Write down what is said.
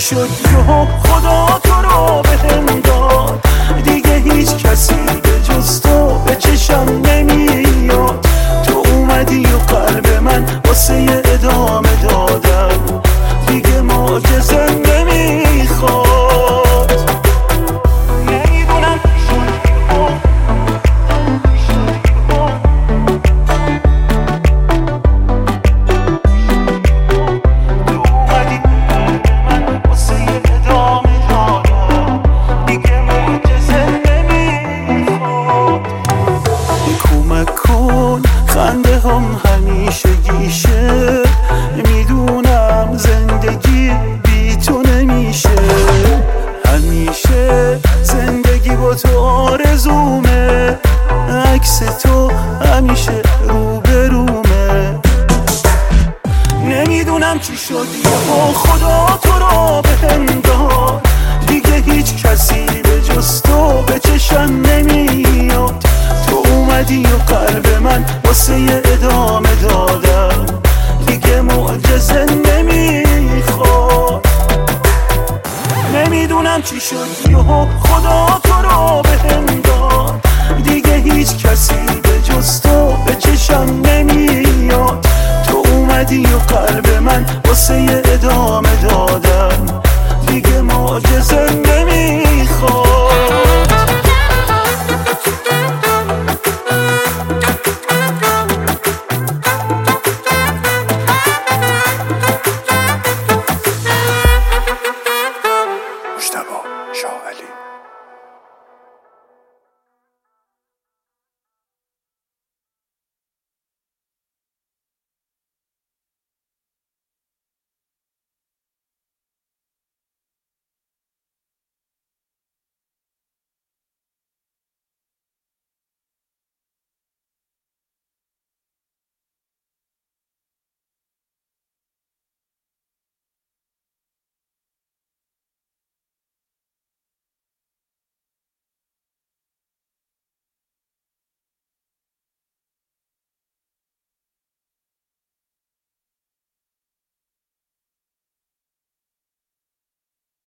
شد یهو خدا تو رو بهم داد، دیگه هیچ کسی به جز تو به چشم نمیاد. تو اومدی و قلب من واسه ادامه دادن دیگه معجزه نمیخواد. نمیدونم چی شد یهو، تو اومدی قلب من واسه ادامه دادن دیگه معجزه نمیخواد. کمک کن خنده هم همیشه گیشه، میدونم زندگی بی تو نمیشه. همیشه زندگی با تو آرزومه، عکس تو همیشه روبرومه. نمیدونم چی شد یهو خدا تو رو بهم داد، دیگه هیچ کسی به جز تو به چشم نمیاد. تو اومدی و قلب من واسه ادامه دادن دیگه معجزه نمیخواد. نمیدونم چی شد یهو خدا تو رو بهم داد، دیگه هیچ کسی به جز تو به چشم نمیاد. تو اومدی و قلب من واسه ادامه دادن